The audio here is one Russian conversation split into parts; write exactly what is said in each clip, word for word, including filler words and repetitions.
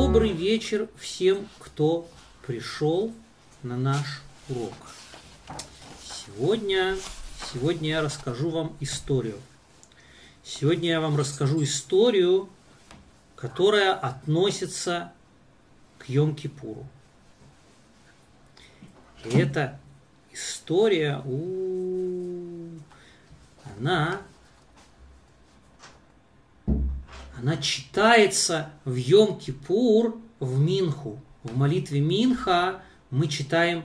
Добрый вечер всем, кто пришел на наш урок. Сегодня, сегодня я расскажу вам историю. Сегодня я вам расскажу историю, которая относится к Йом-Кипуру. И эта история, у, она, она читается в Йом-Кипур, в Минху. В молитве Минха мы читаем,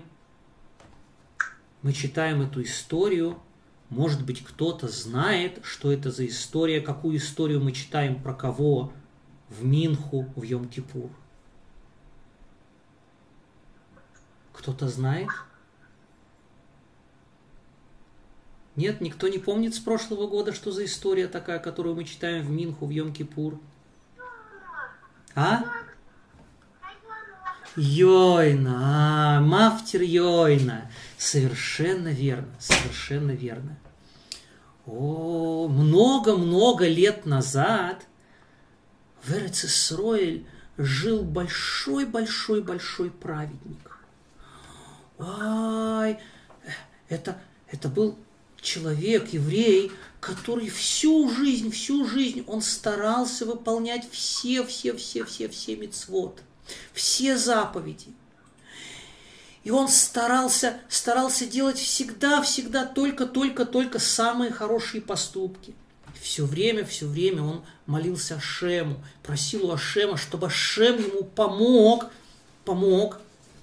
мы читаем эту историю. Может быть, кто-то знает, что это за история, какую историю мы читаем, про кого в Минху, в Йом-Кипур. Кто-то знает? Нет, никто не помнит с прошлого года, что за история такая, которую мы читаем в Минху, в Йом-Кипур? А? Йойна, а, Мафтир Йойна. Совершенно верно, совершенно верно. О, много-много лет назад в Эрец-Исроэль жил большой-большой-большой праведник. Ай, это, это был человек, еврей, который всю жизнь, всю жизнь он старался выполнять все, все, все, все, все мицвот, все заповеди. И он старался, старался делать всегда, всегда только, только, только самые хорошие поступки. Все время, все время он молился Ашему, просил у Ашема, чтобы Ашем ему помог, помог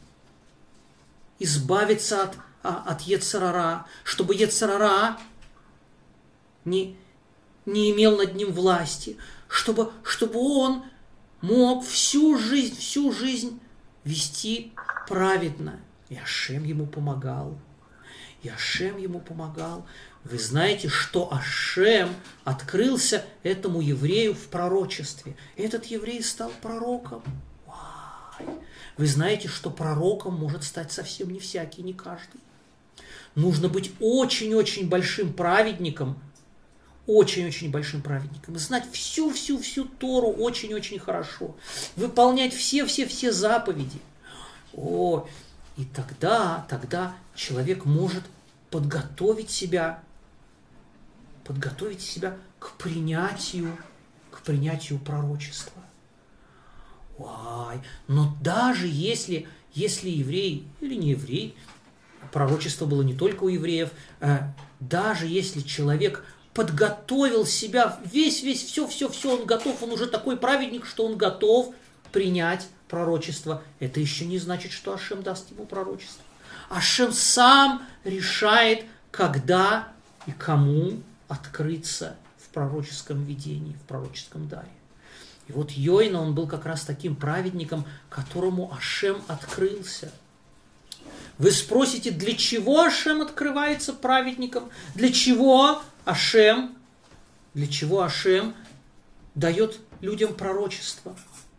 избавиться от, от йецер ара, чтобы йецер ара не, не имел над ним власти, чтобы, чтобы он мог всю жизнь, всю жизнь вести праведно. И Ашем ему помогал. И Ашем ему помогал. Вы знаете, что Ашем открылся этому еврею в пророчестве. Этот еврей стал пророком. Вы знаете, что пророком может стать совсем не всякий, не каждый. Нужно быть очень-очень большим праведником, очень-очень большим праведником, и знать всю-всю-всю Тору очень-очень хорошо, выполнять все-все-все заповеди. О, и тогда, тогда человек может подготовить себя, подготовить себя к принятию, к принятию пророчества. Ой, но даже если, если еврей или не еврей, пророчество было не только у евреев, э, даже если человек подготовил себя, весь-весь, все-все-все, он готов, он уже такой праведник, что он готов принять пророчество, это еще не значит, что Ашем даст ему пророчество. Ашем сам решает, когда и кому открыться в пророческом видении, в пророческом даре. И вот Йойна, он был как раз таким праведником, которому Ашем открылся. Вы спросите, для чего Ашем открывается праведником? Для чего Ашем, для чего Ашем дает людям пророчество?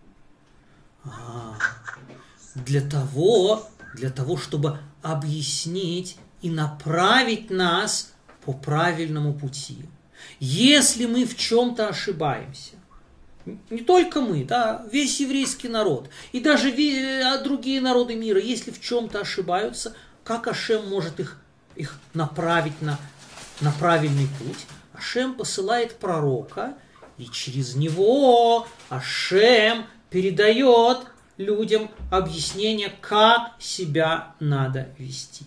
А, для того, для того, чтобы объяснить и направить нас по правильному пути. Если мы в чем-то ошибаемся, не только мы, да, весь еврейский народ, и даже другие народы мира, если в чем-то ошибаются, как Ашем может их, их направить на, на правильный путь? Ашем посылает пророка, и через него Ашем передает людям объяснение, как себя надо вести.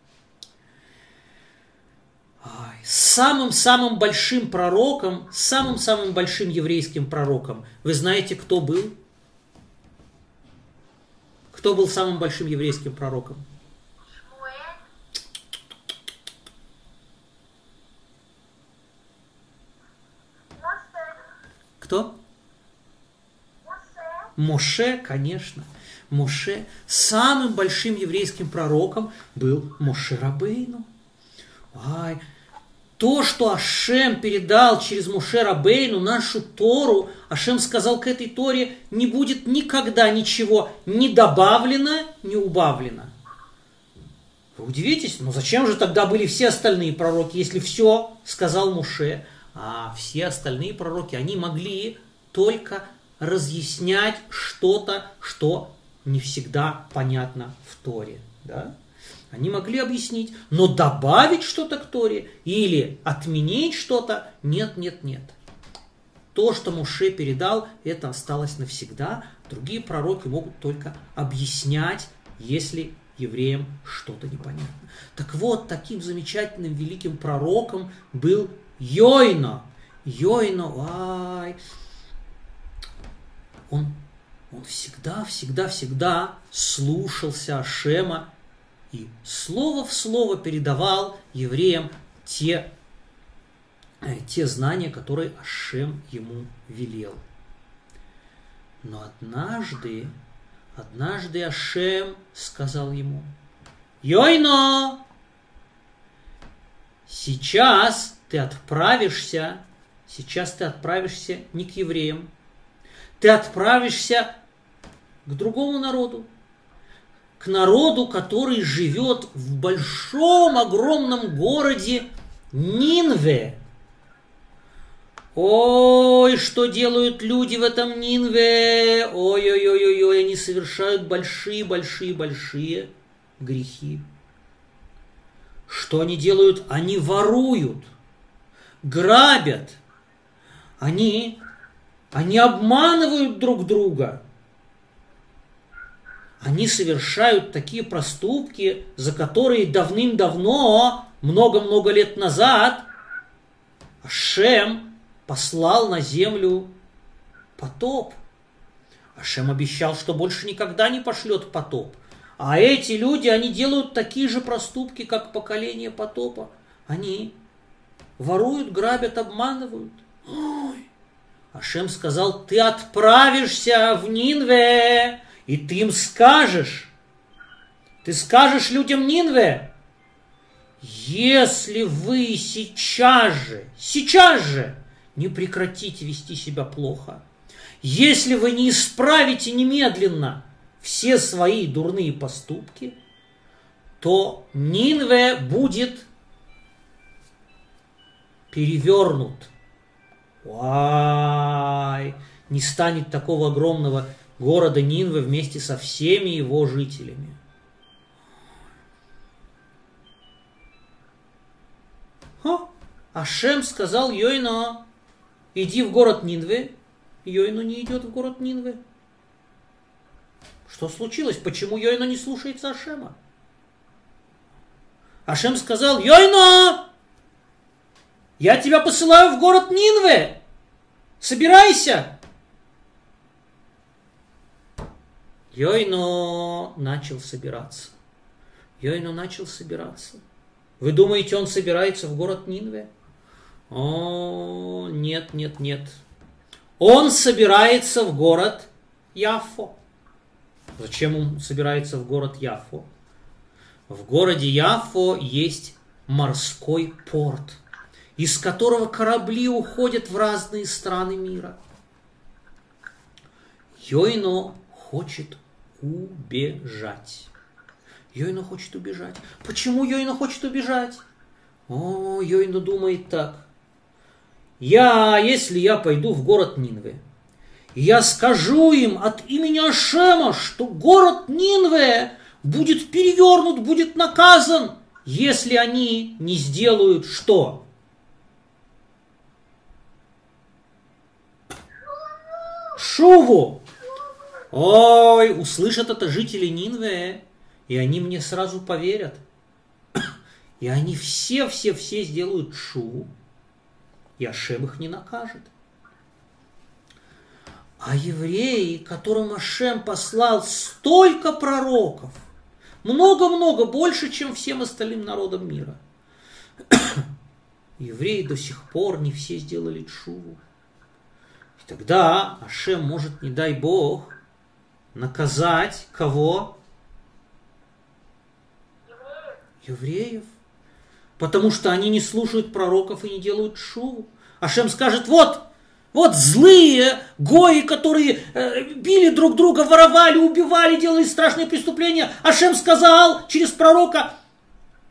Самым-самым большим пророком, самым-самым большим еврейским пророком, вы знаете, кто был? Кто был самым большим еврейским пророком? Кто? Моше, конечно. Моше. Самым большим еврейским пророком был Моше Рабейну. Ай, то, что Ашем передал через Моше Рабейну, нашу Тору, Ашем сказал, к этой Торе не будет никогда ничего ни добавлено, ни убавлено. Вы удивитесь, но зачем же тогда были все остальные пророки, если все сказал Моше? А все остальные пророки, они могли только разъяснять что-то, что не всегда понятно в Торе. Да? Они могли объяснить, но добавить что-то к Торе или отменить что-то, нет, нет, нет. То, что Моше передал, это осталось навсегда. Другие пророки могут только объяснять, если евреям что-то непонятно. Так вот, таким замечательным великим пророком был Йойна. Йойна, ай, он, он всегда, всегда, всегда слушался Ашема и слово в слово передавал евреям те, те знания, которые Ашем ему велел. Но однажды, однажды Ашем сказал ему: Йойно, сейчас ты отправишься, сейчас ты отправишься не к евреям, ты отправишься к другому народу, к народу, который живет в большом, огромном городе Нинве. Ой, что делают люди в этом Нинве? Ой-ой-ой-ой, они совершают большие-большие-большие грехи. Что они делают? Они воруют, грабят, они, они обманывают друг друга. Они совершают такие проступки, за которые давным-давно, много-много лет назад, Ашем послал на землю потоп. Ашем обещал, что больше никогда не пошлет потоп. А эти люди, они делают такие же проступки, как поколение потопа. Они воруют, грабят, обманывают. Ой. Ашем сказал: ты отправишься в Нинве, и ты им скажешь, ты скажешь людям Нинве: если вы сейчас же, сейчас же не прекратите вести себя плохо, если вы не исправите немедленно все свои дурные поступки, то Нинве будет перевернут. Ой, не станет такого огромного города Нинве вместе со всеми его жителями. Ха! Ашем сказал Йойно: иди в город Нинве. Йойно не идет в город Нинве. Что случилось? Почему Йойно не слушается Ашема? Ашем сказал: Йойно, я тебя посылаю в город Нинве. Собирайся. Йойно начал собираться. Йойно начал собираться. Вы думаете, он собирается в город Нинве? О, нет, нет, нет. Он собирается в город Яффо. Зачем он собирается в город Яффо? В городе Яффо есть морской порт, из которого корабли уходят в разные страны мира. Йойно хочет убежать. Йойно хочет убежать. Почему Йойно хочет убежать? О, Йойно думает так. Я, если я пойду в город Нинве, я скажу им от имени Ашема, что город Нинве будет перевернут, будет наказан, если они не сделают что? Шуву. Ой, услышат это жители Нинве, и они мне сразу поверят. И они все-все-все сделают шуву, и Ашем их не накажет. А евреи, которым Ашем послал столько пророков, много-много, больше, чем всем остальным народам мира, евреи до сих пор не все сделали тшуву. И тогда Ашем может, не дай Бог, наказать кого? Евреев. Потому что они не слушают пророков и не делают тшуву. Ашем скажет: вот, вот злые гои, которые э, били друг друга, воровали, убивали, делали страшные преступления. Ашем сказал через пророка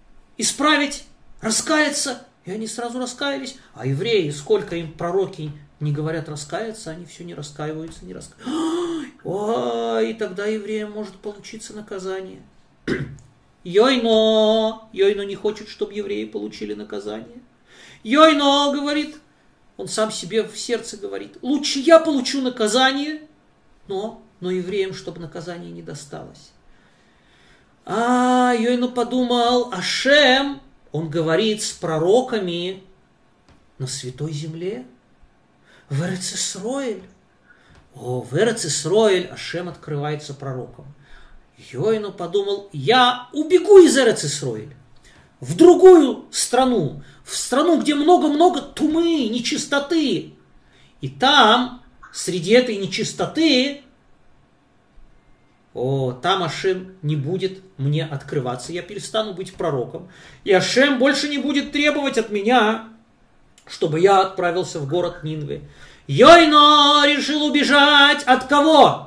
исправить, раскаяться. И они сразу раскаялись. А евреи, сколько им пророки не говорят раскаяться, они все не раскаиваются, не раскаиваются. Ой, и тогда евреям может получиться наказание. Йойно, Йойно не хочет, чтобы евреи получили наказание. Йойно говорит, он сам себе в сердце говорит, лучше я получу наказание, но, но евреям, чтобы наказание не досталось. А Йойно подумал, Ашем, он говорит с пророками на святой земле, в Эрец-Исроэль. О, в Эрец-Исроэль Ашем открывается пророком. Йойно подумал, я убегу из Эрец-Исроэль в другую страну, в страну, где много-много тумы, нечистоты. И там, среди этой нечистоты, о, там Ашем не будет мне открываться, я перестану быть пророком. И Ашем больше не будет требовать от меня, чтобы я отправился в город Нинве. Йойно решил убежать от кого?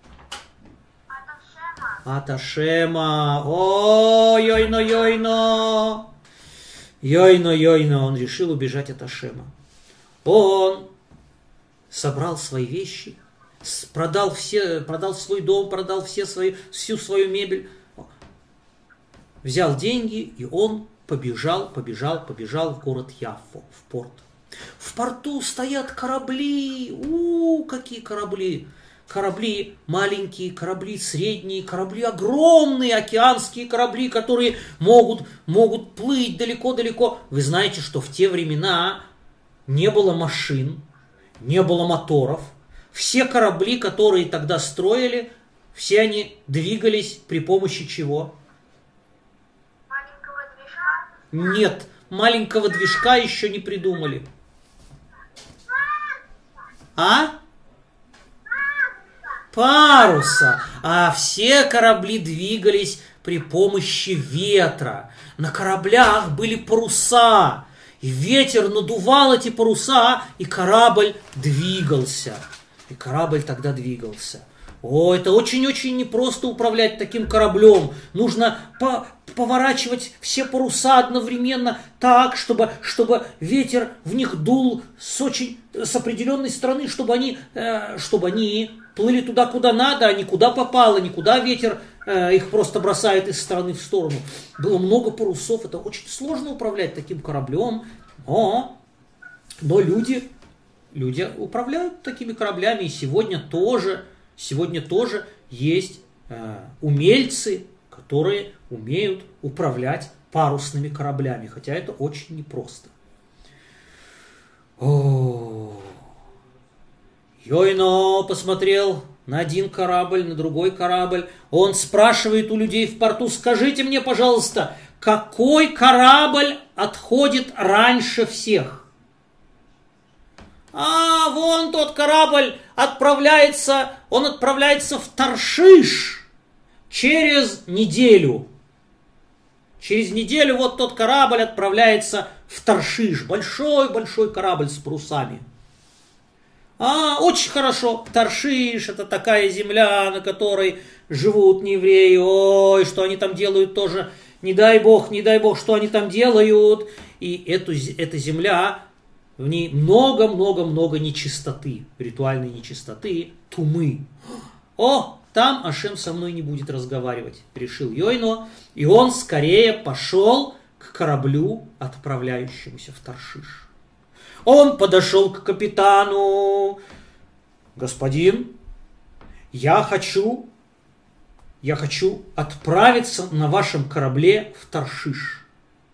От Ашема. О, Йойно, Йойно. Йойно, Йойно. Он решил убежать от Ашема. Он собрал свои вещи, продал, все, продал свой дом, продал все свои, всю свою мебель, взял деньги, и он побежал, побежал, побежал в город Яффо, в порт. В порту стоят корабли. У, какие корабли! Корабли маленькие, корабли средние, корабли огромные, океанские корабли, которые могут, могут плыть далеко-далеко. Вы знаете, что в те времена не было машин, не было моторов. Все корабли, которые тогда строили, все они двигались при помощи чего? Маленького движка? Нет, маленького движка еще не придумали. А? Паруса. А все корабли двигались при помощи ветра. На кораблях были паруса. И ветер надувал эти паруса, и корабль двигался. И корабль тогда двигался. О, это очень-очень непросто управлять таким кораблем. Нужно по поворачивать все паруса одновременно так, чтобы, чтобы ветер в них дул с, очень, с определенной стороны, чтобы они, э, чтобы они плыли туда, куда надо, а не куда попало, никуда ветер э, их просто бросает из стороны в сторону. Было много парусов, это очень сложно управлять таким кораблем, но, но люди, люди управляют такими кораблями, и сегодня тоже, сегодня тоже есть э, умельцы, которые умеют управлять парусными кораблями, хотя это очень непросто. О, Йойно посмотрел на один корабль, на другой корабль. Он спрашивает у людей в порту, скажите мне, пожалуйста, какой корабль отходит раньше всех? А, вон тот корабль отправляется, он отправляется в Таршиш через неделю. Через неделю вот тот корабль отправляется в Таршиш. Большой-большой корабль с парусами. А, очень хорошо. Таршиш — это такая земля, на которой живут неевреи. Ой, что они там делают тоже. Не дай бог, не дай бог, что они там делают. И эту, эта земля, в ней много-много-много нечистоты. Ритуальной нечистоты, тумы. О, там Ашем со мной не будет разговаривать, решил Йойно. И он скорее пошел к кораблю, отправляющемуся в Таршиш. Он подошел к капитану. Господин, я хочу, я хочу отправиться на вашем корабле в Таршиш.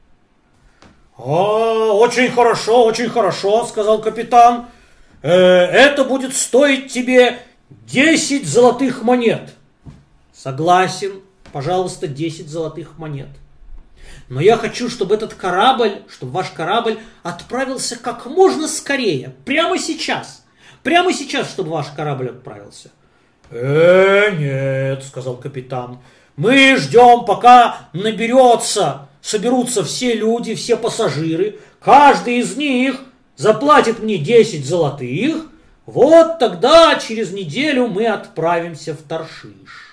О, очень хорошо, очень хорошо, сказал капитан. Э, это будет стоить тебе десять золотых монет. Согласен, пожалуйста, десять золотых монет. Но я хочу, чтобы этот корабль, чтобы ваш корабль отправился как можно скорее, прямо сейчас. Прямо сейчас, чтобы ваш корабль отправился. Э, нет, сказал капитан. Мы ждем, пока наберется, соберутся все люди, все пассажиры. Каждый из них заплатит мне десять золотых. Вот тогда через неделю мы отправимся в Таршиш.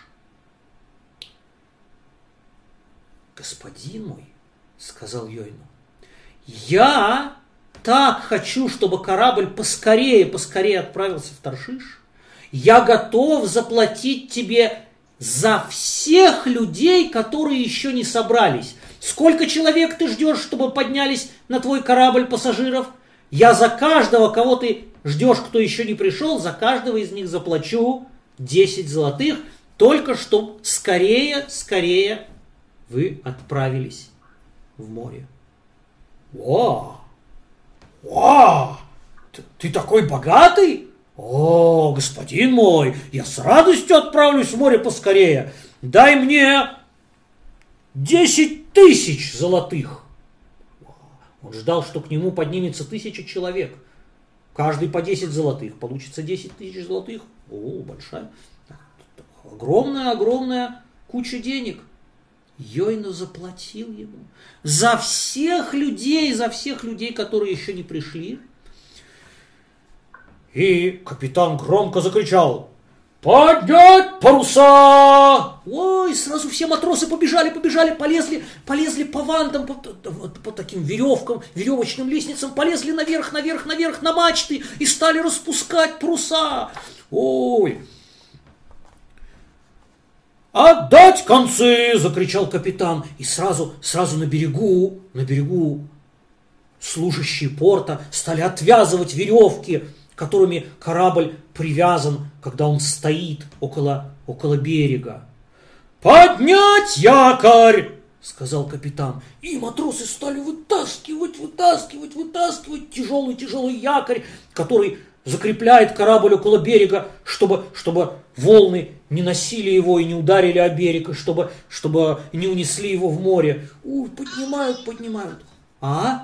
Господин мой, сказал Йойно, я так хочу, чтобы корабль поскорее, поскорее отправился в Таршиш. Я готов заплатить тебе за всех людей, которые еще не собрались. Сколько человек ты ждешь, чтобы поднялись на твой корабль пассажиров? Я за каждого, кого ты ждешь, кто еще не пришел, за каждого из них заплачу десять золотых, только что скорее, скорее вы отправились в море. О, о, ты, ты такой богатый? О, господин мой, я с радостью отправлюсь в море поскорее. Дай мне десять тысяч золотых. Он ждал, что к нему поднимется тысяча человек. Каждый по десять золотых. Получится десять тысяч золотых. О, большая. Огромная-огромная куча денег. Йойна заплатил ему. За всех людей, за всех людей, которые еще не пришли. И капитан громко закричал: «Поднять паруса!» Ой, сразу все матросы побежали, побежали, полезли, полезли по вантам, по, по, по таким веревкам, веревочным лестницам, полезли наверх, наверх, наверх, на мачты и стали распускать паруса. Ой! «Отдать концы!» – закричал капитан. И сразу, сразу на берегу, на берегу служащие порта стали отвязывать веревки, которыми корабль привязан, когда он стоит около, около берега. «Поднять якорь!» — сказал капитан. И матросы стали вытаскивать, вытаскивать, вытаскивать тяжелый-тяжелый якорь, который закрепляет корабль около берега, чтобы, чтобы волны не носили его и не ударили о берег, и чтобы, чтобы не унесли его в море. Уй, поднимают, поднимают. А?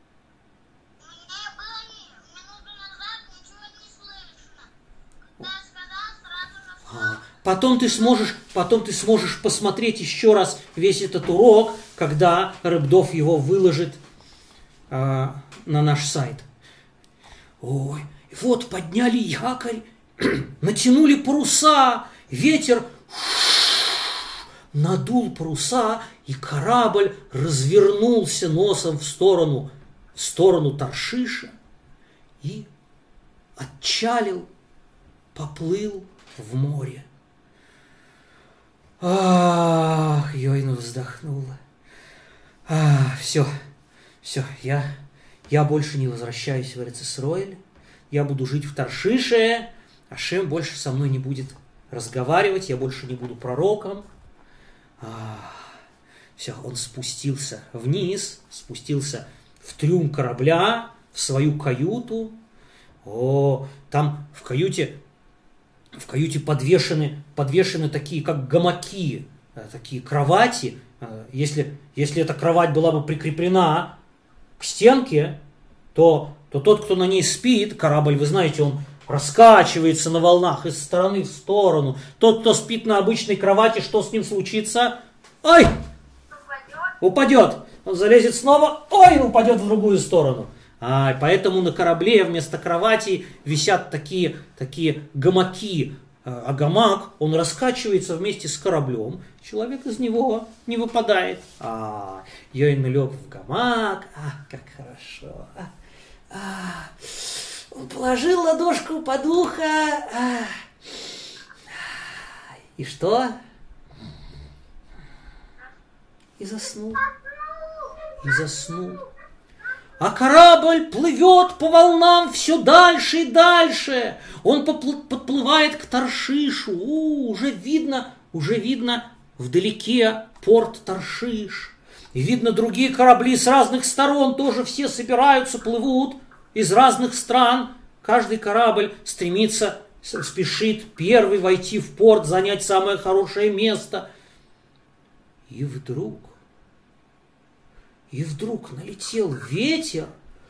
Потом ты сможешь, потом ты сможешь посмотреть еще раз весь этот урок, когда Рыбдов его выложит э, на наш сайт. Ой, вот подняли якорь, натянули паруса, ветер надул паруса, и корабль развернулся носом в сторону, в сторону Таршиша и отчалил, поплыл в море. Ах, Йойна вздохнула. А, все, все, я, я больше не возвращаюсь в Эрец-Исроэль. Я буду жить в Таршише. Ашем больше со мной не будет разговаривать. Я больше не буду пророком. А, все, он спустился вниз, спустился в трюм корабля, в свою каюту. О, там в каюте... В каюте подвешены, подвешены такие, как гамаки, такие кровати. Если, если эта кровать была бы прикреплена к стенке, то, то тот, кто на ней спит, корабль, вы знаете, он раскачивается на волнах из стороны в сторону. Тот, кто спит на обычной кровати, что с ним случится? Ой! Упадет. Он залезет снова, ой, упадет в другую сторону. А, поэтому на корабле вместо кровати висят такие, такие гамаки. А гамак, он раскачивается вместе с кораблем. Человек из него не выпадает. А, Йойна лег в гамак. А, как хорошо. А, а, он положил ладошку под ухо. А, и что? И заснул. И заснул. А корабль плывет по волнам все дальше и дальше. Он подплывает к Таршишу. У, уже видно, уже видно вдалеке порт Таршиш. И видно другие корабли с разных сторон. Тоже все собираются, плывут из разных стран. Каждый корабль стремится, спешит первый войти в порт, занять самое хорошее место. И вдруг... И вдруг налетел ветер.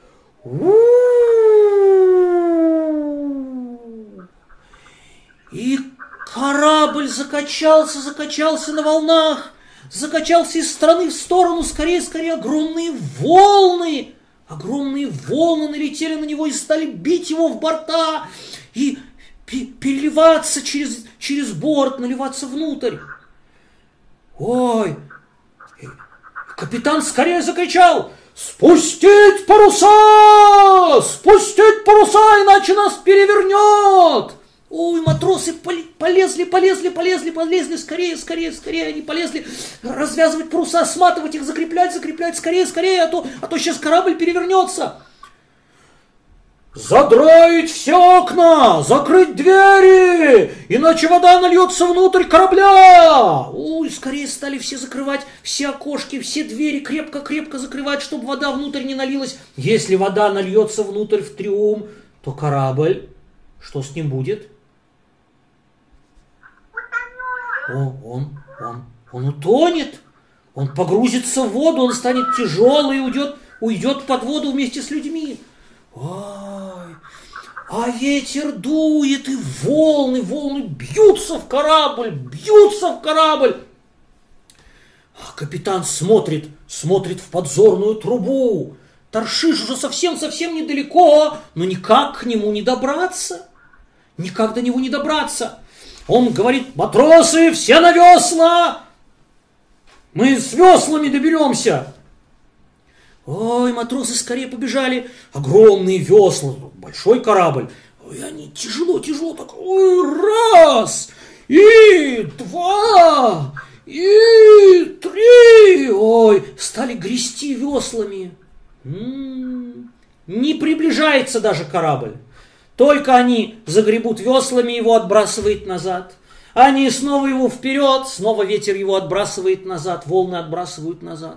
У-у-у-у! И корабль закачался, закачался на волнах, закачался из стороны в сторону, скорее, скорее, огромные волны. Огромные волны налетели на него и стали бить его в борта и переливаться через, через борт, наливаться внутрь. Ой! Капитан скорее закричал: «Спустить паруса! Спустить паруса, иначе нас перевернет!» Ой, матросы полезли, полезли, полезли, полезли, скорее, скорее, скорее, они полезли развязывать паруса, сматывать их, закреплять, закреплять, скорее, скорее, а то, а то сейчас корабль перевернется. «Задраить все окна, закрыть двери, иначе вода нальется внутрь корабля!» Ой, скорее стали все закрывать, все окошки, все двери крепко-крепко закрывать, чтобы вода внутрь не налилась. Если вода нальется внутрь в трюм, то корабль, что с ним будет? О, он, он, он утонет, он погрузится в воду, он станет тяжелый и уйдет, уйдет под воду вместе с людьми. Ой, а ветер дует, и волны, волны бьются в корабль, бьются в корабль. А капитан смотрит, смотрит в подзорную трубу. Таршиш уже совсем-совсем недалеко, но никак к нему не добраться. Никак до него не добраться. Он говорит: «Матросы, все на весла! Мы с веслами доберемся!» Ой, матросы скорее побежали. Огромные весла, большой корабль. Ой, они тяжело, тяжело так. Ой, раз, и два, и три. Ой, стали грести веслами. М-м-м. Не приближается даже корабль. Только они загребут веслами, его отбрасывает назад. Они снова его вперед, снова ветер его отбрасывает назад, волны отбрасывают назад.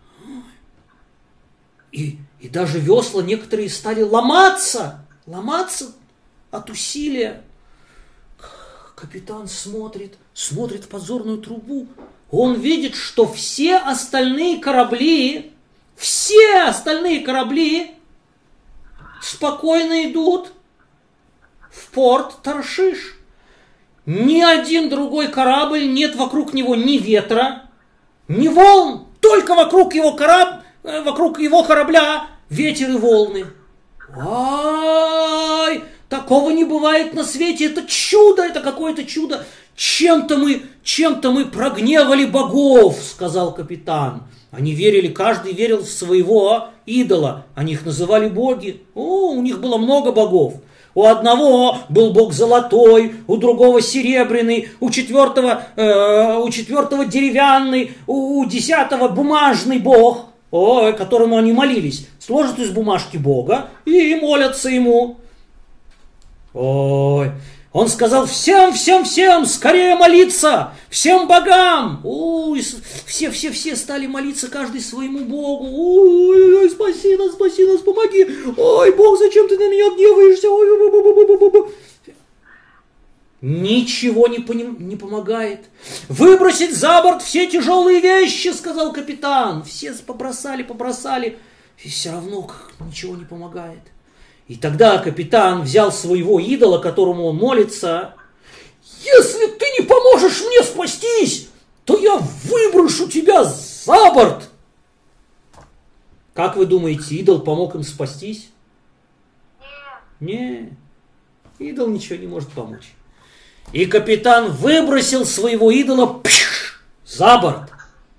И, и даже весла некоторые стали ломаться, ломаться от усилия. Капитан смотрит, смотрит в подзорную трубу. Он видит, что все остальные корабли, все остальные корабли спокойно идут в порт Таршиш. Ни один другой корабль, нет вокруг него ни ветра, ни волн, только вокруг его корабля, вокруг его корабля ветер и волны. Ай, такого не бывает на свете, это чудо, это какое-то чудо. Чем-то мы, чем-то мы прогневали богов, сказал капитан. Они верили, каждый верил в своего идола, они их называли боги. О, у них было много богов. У одного был бог золотой, у другого серебряный, у четвертого, э, у четвертого деревянный, у, у десятого бумажный бог, о, которому они молились. Сложат из бумажки бога и молятся ему. Ой, он сказал: всем, всем, всем скорее молиться, всем богам. Ой, все, все, все стали молиться, каждый своему богу. Ой, ой, спаси нас, спаси нас, помоги. Ой, Бог, зачем ты на меня гневаешься? Ой, ой, ой, ой, ой. Ничего не, поним, не помогает. Выбросить за борт все тяжелые вещи, сказал капитан. Все побросали, побросали. И все равно ничего не помогает. И тогда капитан взял своего идола, которому он молится. Если ты не поможешь мне спастись, то я выброшу тебя за борт. Как вы думаете, идол помог им спастись? Нет. Не, идол ничего не может помочь. И капитан выбросил своего идола пш, за борт.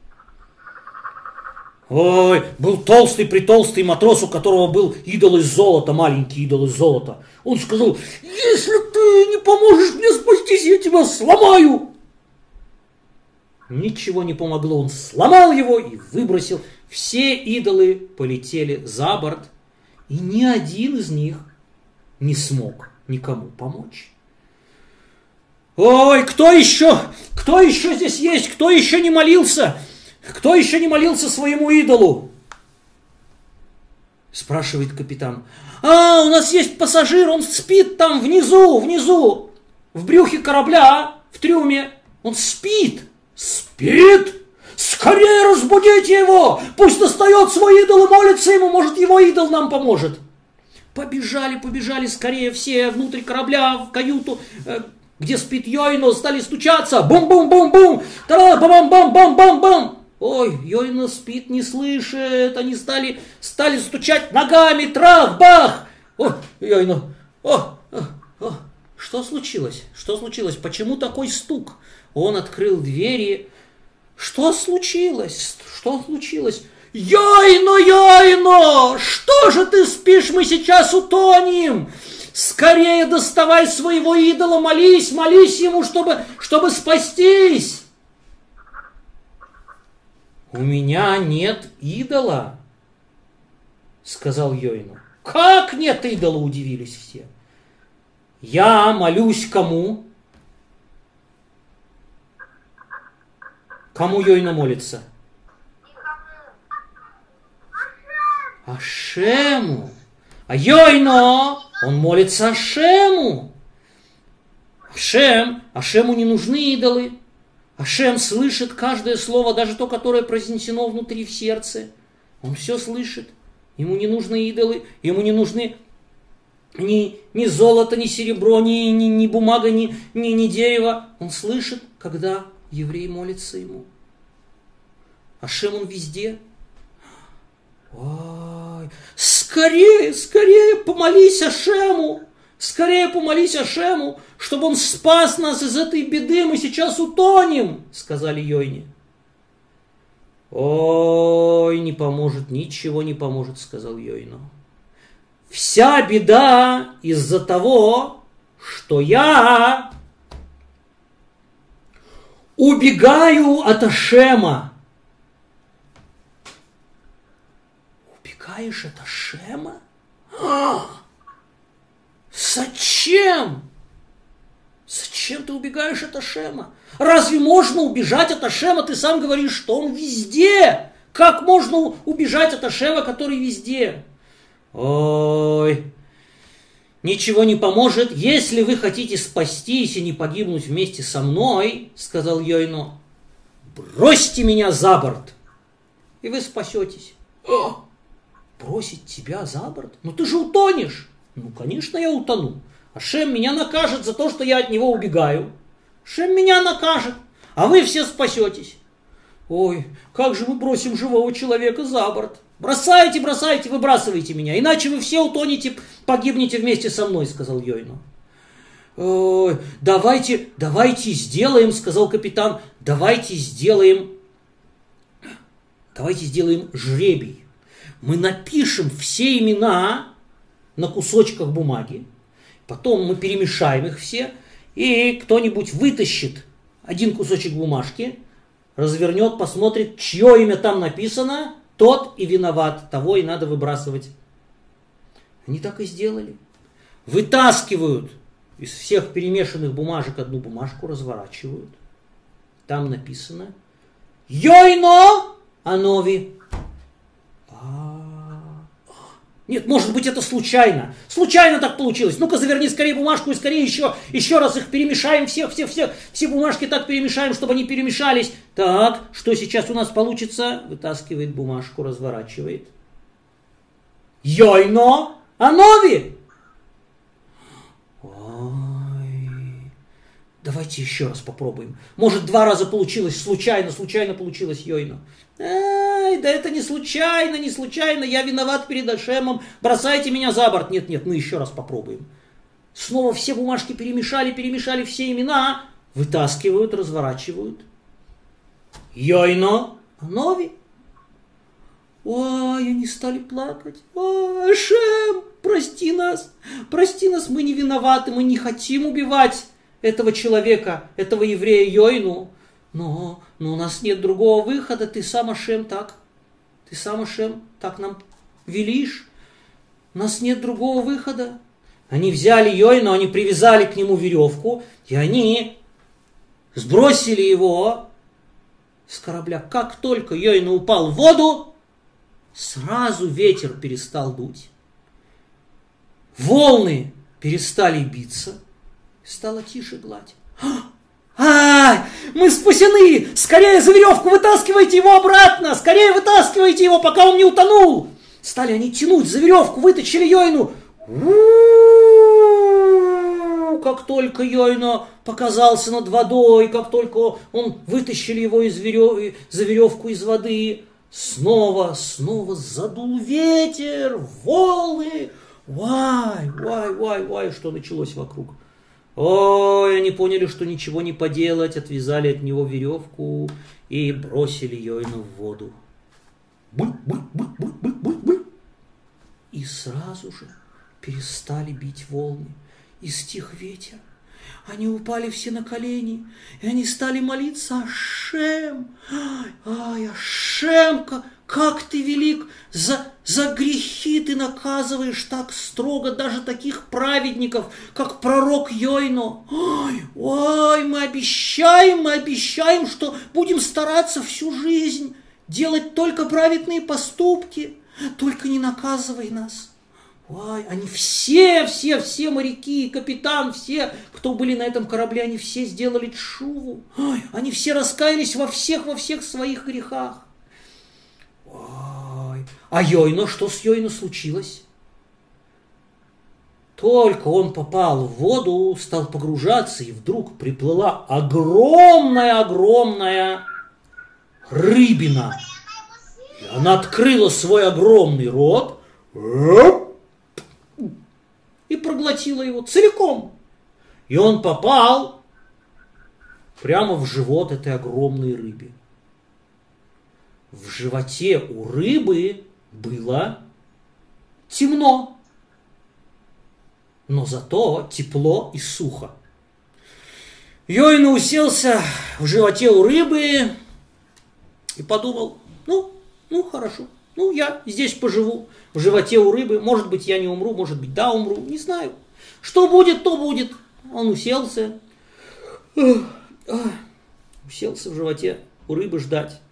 Ой, был толстый-притолстый матрос, у которого был идол из золота, маленький идол из золота. Он сказал: если ты не поможешь мне спастись, я тебя сломаю. Ничего не помогло, он сломал его и выбросил. Все идолы полетели за борт, и ни один из них не смог никому помочь. Ой, кто еще, кто еще здесь есть, кто еще не молился? Кто еще не молился своему идолу? Спрашивает капитан. А, у нас есть пассажир, он спит там внизу, внизу, в брюхе корабля, в трюме. Он спит. Спит? Скорее разбудите его! Пусть достает свой идол и молится ему, может, его идол нам поможет. Побежали, побежали скорее все внутрь корабля, в каюту, где спит Йойно, стали стучаться. Бум-бум-бум-бум! Бам-бам-бам-бам-бам! Ой, Йойно спит, не слышит. Они стали, стали стучать ногами. Трах-бах! О, Йойно! О, о, о! Что случилось? Что случилось? Почему такой стук? Он открыл двери. Что случилось? Что случилось? Йойно, Йойно, что же ты спишь, мы сейчас утонем. Скорее доставай своего идола, молись, молись ему, чтобы, чтобы спастись. У меня нет идола, сказал Йойно. Как нет идола, удивились все. Я молюсь кому? Кому Йойно молится? Ашему. А Йойно, он молится Ашему. Ашем, Ашему не нужны идолы. Ашем слышит каждое слово, даже то, которое произнесено внутри в сердце. Он все слышит. Ему не нужны идолы, ему не нужны ни, ни золото, ни серебро, ни, ни, ни бумага, ни, ни, ни дерево. Он слышит, когда еврей молится ему. Ашем он везде. Ой, скорее, скорее помолись Ашему, скорее помолись Ашему, чтобы он спас нас из этой беды, мы сейчас утонем, сказали Йойне. Ой, не поможет, ничего не поможет, сказал Йойно. Вся беда из-за того, что я убегаю от Ашема. Убегаешь от Ашема? А! Зачем? Зачем ты убегаешь от Ашема? Разве можно убежать от Ашема? Ты сам говоришь, что он везде. Как можно убежать от Ашема, который везде? Ой, ничего не поможет. Если вы хотите спастись и не погибнуть вместе со мной, сказал Йойно, бросьте меня за борт, и вы спасетесь. О! Бросить тебя за борт? Ну ты же утонешь. Ну, конечно, я утону. Ашем меня накажет за то, что я от него убегаю. Ашем меня накажет, а вы все спасетесь. Ой, как же мы бросим живого человека за борт? Бросайте, бросайте, выбрасывайте меня, иначе вы все утонете, погибнете вместе со мной, сказал Йойно. Ой, давайте, давайте сделаем, сказал капитан, давайте сделаем, давайте сделаем жребий. Мы напишем все имена на кусочках бумаги, потом мы перемешаем их все, и кто-нибудь вытащит один кусочек бумажки, развернет, посмотрит, чье имя там написано, тот и виноват, того и надо выбрасывать. Они так и сделали. Вытаскивают из всех перемешанных бумажек одну бумажку, разворачивают. Там написано «Йойно Анови». Нет, может быть, это случайно. Случайно так получилось. Ну-ка, заверни скорее бумажку и скорее еще, еще раз их перемешаем. Всех, всех, всех, все бумажки так перемешаем, чтобы они перемешались. Так, что сейчас у нас получится? Вытаскивает бумажку, разворачивает. Йойно Анови. Ой, давайте еще раз попробуем. Может, два раза получилось, случайно, случайно получилось Йойно. Ай, да это не случайно, не случайно, я виноват перед Ашемом, бросайте меня за борт. Нет, нет, мы еще раз попробуем. Снова все бумажки перемешали, перемешали все имена, вытаскивают, разворачивают. Йойно Анови. Ой, они стали плакать. Ой, Ашем, прости нас, прости нас, мы не виноваты, мы не хотим убивать этого человека, этого еврея Йойну. Но, но у нас нет другого выхода, ты сам, Ашем, так, ты сам, Ашем, так нам велишь, у нас нет другого выхода. Они взяли Йойну, они привязали к нему веревку, и они сбросили его с корабля. Как только Йойну упал в воду, сразу ветер перестал дуть, волны перестали биться, стала тише гладь. Ай, мы спасены! Скорее за веревку вытаскивайте его обратно! Скорее вытаскивайте его, пока он не утонул! Стали они тянуть за веревку, вытащили Йойну. У-у-у-у! Как только Йойно показался над водой, как только он вытащили его из верев... за веревку из воды, снова, снова задул ветер, волны. Вай, вай, вай, вай, что началось вокруг. Ой, они поняли, что ничего не поделать, отвязали от него веревку и бросили Йойну в воду. буль-буль-буль-буль-буль-буль. И сразу же перестали бить волны, и стих ветер. Они упали все на колени, и они стали молиться: Ашем, ай, Ашем, как, как ты велик, за, за грехи ты наказываешь так строго даже таких праведников, как пророк Йойно. Ой, ой, мы обещаем, мы обещаем, что будем стараться всю жизнь делать только праведные поступки, только не наказывай нас. Ой, они все, все, все моряки, капитан, все, кто были на этом корабле, они все сделали тшуву. Ой, они все раскаялись во всех, во всех своих грехах. Ой, а Йойно, что с Йойно случилось? Только он попал в воду, стал погружаться, и вдруг приплыла огромная-огромная рыбина. И она открыла свой огромный рот и проглотила его целиком. И он попал прямо в живот этой огромной рыбе. В животе у рыбы было темно, но зато тепло и сухо. Йойно уселся в животе у рыбы и подумал: ну, ну хорошо, ну я здесь поживу, в животе у рыбы, может быть, я не умру, может быть, да, умру, не знаю. Что будет, то будет. Он уселся, уселся в животе у рыбы ждать.